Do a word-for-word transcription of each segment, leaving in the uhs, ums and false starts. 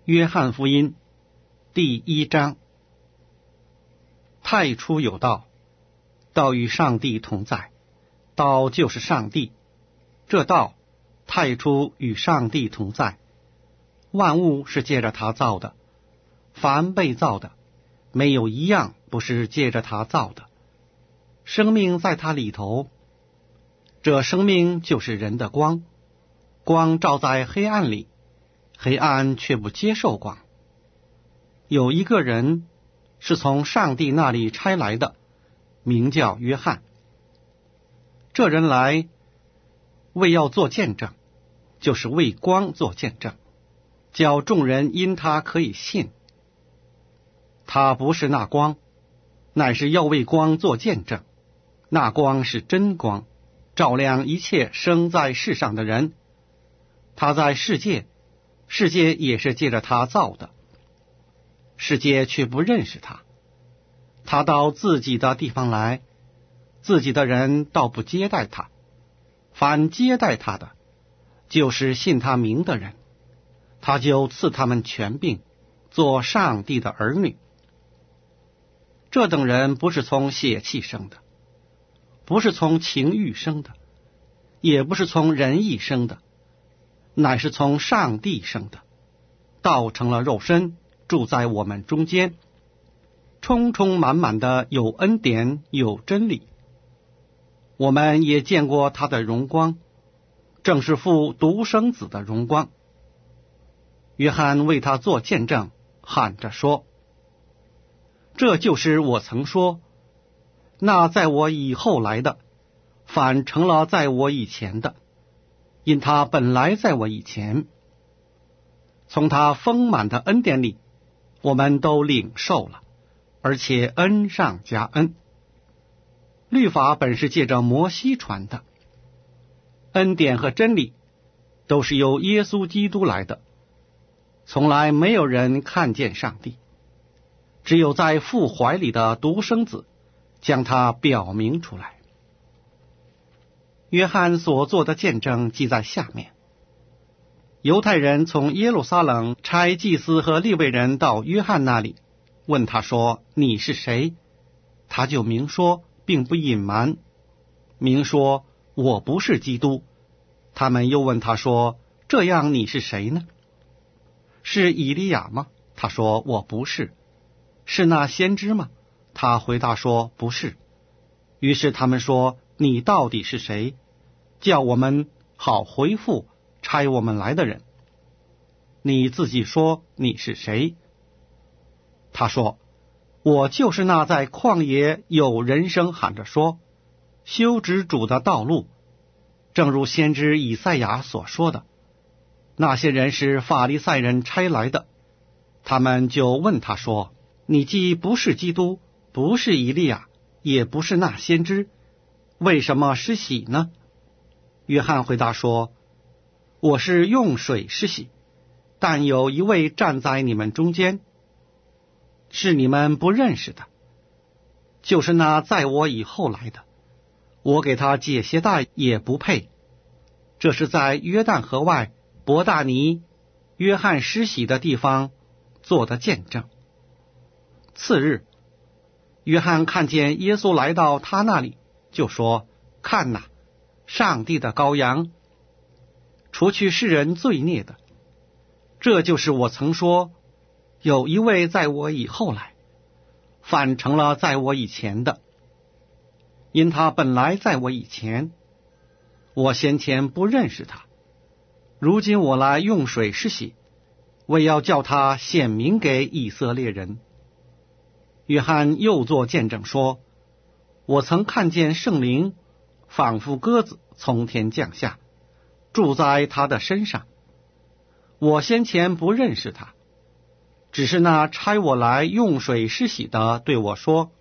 约翰福音第一章。太初有道，道与上帝同在，道就是上帝。这道太初与上帝同在，万物是借着他造的，凡被造的，没有一样不是借着他造的。生命在他里头，这生命就是人的光，光照在黑暗里，黑暗却不接受光。有一个人是从上帝那里差来的，名叫约翰。这人来为要做见证，就是为光做见证，叫众人因他可以信。他不是那光，乃是要为光做见证。那光是真光，照亮一切生在世上的人。他在世界，世界也是借着他造的，世界却不认识他。他到自己的地方来，自己的人倒不接待他。凡接待他的，就是信他名的人，他就赐他们权柄，做上帝的儿女。这等人不是从血气生的，不是从情欲生的，也不是从人意生的，乃是从上帝生的。道成了肉身，住在我们中间，充充满满的有恩典有真理。我们也见过他的荣光，正是父独生子的荣光。约翰为他做见证，喊着说：这就是我曾说，那在我以后来的，反成了在我以前的，因他本来在我以前。从他丰满的恩典里，我们都领受了，而且恩上加恩。律法本是借着摩西传的，恩典和真理都是由耶稣基督来的。从来没有人看见上帝，只有在父怀里的独生子将他表明出来。约翰所做的见证记在下面。犹太人从耶路撒冷差祭司和利未人到约翰那里，问他说：你是谁？他就明说，并不隐瞒，明说我不是基督。他们又问他说：这样你是谁呢？是以利亚吗？他说我不是。是那先知吗？他回答说不是。于是他们说：你到底是谁？叫我们好回复差我们来的人。你自己说你是谁？他说：我就是那在旷野有人声喊着说，修直主的道路，正如先知以赛亚所说的。那些人是法利赛人差来的，他们就问他说：你既不是基督，不是以利亚，也不是那先知，为什么施洗呢？约翰回答说：我是用水施洗，但有一位站在你们中间，是你们不认识的，就是那在我以后来的，我给他解鞋带也不配。这是在约旦河外伯大尼约翰施洗的地方做的见证。次日，约翰看见耶稣来到他那里，就说：看哪，上帝的羔羊，除去世人罪孽的。这就是我曾说，有一位在我以后来，反成了在我以前的，因他本来在我以前，我先前不认识他。如今我来用水施洗，为要叫他显明给以色列人。约翰又作见证说：我曾看见圣灵仿佛鸽子从天降下，住在他的身上。我先前不认识他，只是那差我来用水施洗的对我说：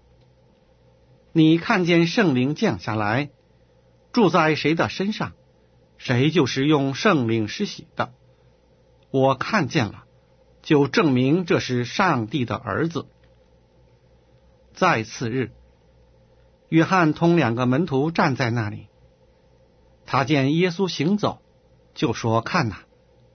你看见圣灵降下来，住在谁的身上，谁就是用圣灵施洗的。我看见了，就证明这是上帝的儿子。再次日，约翰同两个门徒站在那里，他见耶稣行走，就说：看哪，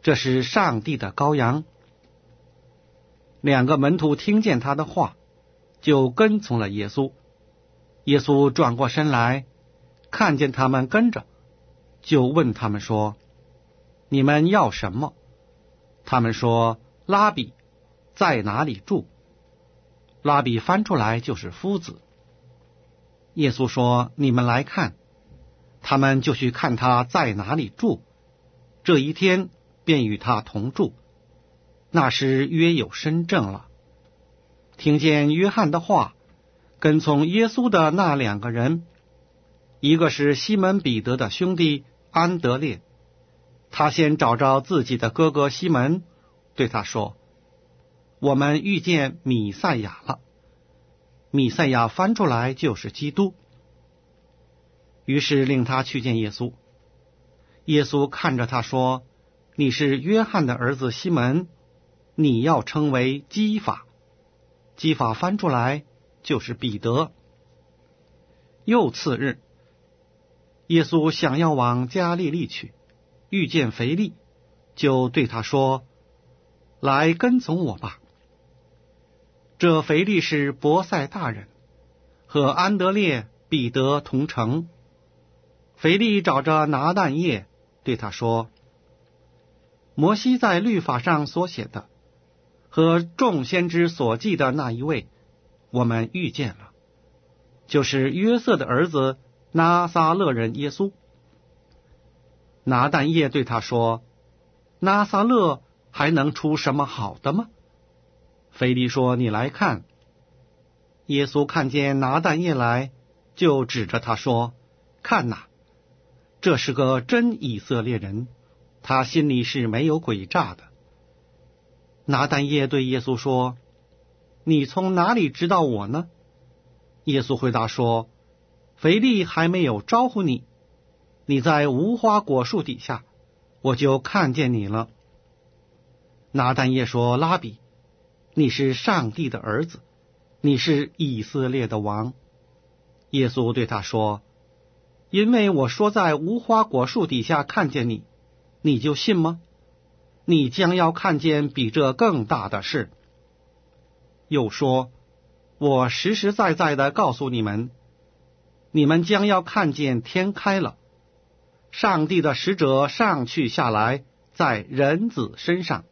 这是上帝的羔羊。”两个门徒听见他的话，就跟从了耶稣。耶稣转过身来，看见他们跟着，就问他们说：“你们要什么？”他们说：“拉比，在哪里住？”拉比翻出来就是夫子。耶稣说：“你们来看。”他们就去看他在哪里住，这一天便与他同住。那时约有申正了。听见约翰的话，跟从耶稣的那两个人，一个是西门彼得的兄弟安德烈，他先找着自己的哥哥西门，对他说：“我们遇见弥赛亚了。”弥赛亚翻出来就是基督。于是令他去见耶稣。耶稣看着他说：“你是约翰的儿子西门，你要称为基法。”基法翻出来就是彼得。又次日，耶稣想要往加利利去，遇见腓利，就对他说：“来跟从我吧。”这腓利是伯赛大人，和安德烈、彼得同城。腓利找着拿但业，对他说：“摩西在律法上所写的，和众先知所记的那一位，我们遇见了，就是约瑟的儿子拿撒勒人耶稣。”拿但业对他说：“拿撒勒还能出什么好的吗？”腓利说：“你来看。”耶稣看见拿但业来，就指着他说：“看哪，这是个真以色列人，他心里是没有诡诈的。”拿但业对耶稣说：“你从哪里知道我呢？”耶稣回答说：“腓利还没有招呼你，你在无花果树底下，我就看见你了。”拿但业说：“拉比，你是上帝的儿子，你是以色列的王。”耶稣对他说：“因为我说在无花果树底下看见你，你就信吗？你将要看见比这更大的事。”又说：“我实实在在的告诉你们，你们将要看见天开了，上帝的使者上去下来，在人子身上。”